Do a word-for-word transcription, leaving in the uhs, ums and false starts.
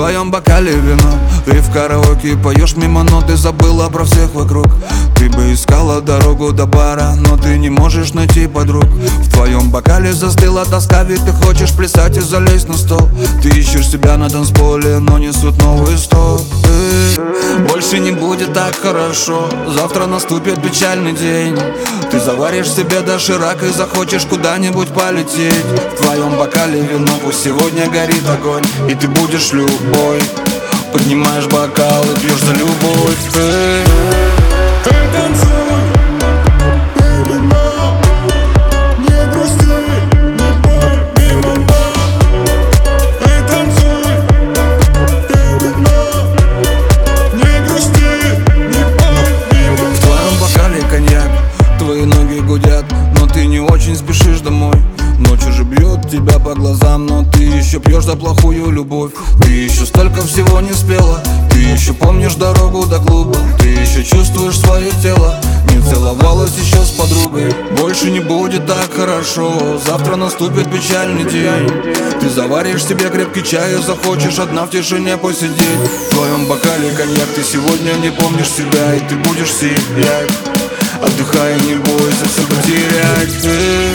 твоем бокале вино. Ты в караоке поешь мимо, но ты забыла про всех вокруг. Ты бы искала дорогу до бара, но ты не можешь найти подруг. В твоем бокале застыла тоска, ведь ты хочешь плясать и залезть на стол. Ты ищешь себя на танцполе, но несут новый стол. Больше не будет так хорошо, завтра наступит печальный день. Ты заваришь себе доширак и захочешь куда-нибудь полететь. В твоем бокале вино, пусть сегодня горит огонь, и ты будешь любой. Поднимаешь бокал и пьешь за любовь. Эй, Эй, танцуй, baby, mom. Не грусти, не пой мимо мам. Эй, танцуй, baby, mom. Не грусти, не пой мимо мам. в твоем бокале коньяк, твои ноги гудят, но ты не очень спешишь домой. Ночь уже бьет тебя по глазам, но ты еще пьешь за плохую любовь. Ты еще столько всего не спела, ты еще помнишь дорогу до клуба. Ты еще чувствуешь свое тело, не целовалась еще с подругой. Больше не будет так хорошо, завтра наступит печальный день. Ты заваришь себе крепкий чай и захочешь одна в тишине посидеть. В твоем бокале коньяк, ты сегодня не помнишь себя, и ты будешь сиять. Отдыхай, не бойся все потерять.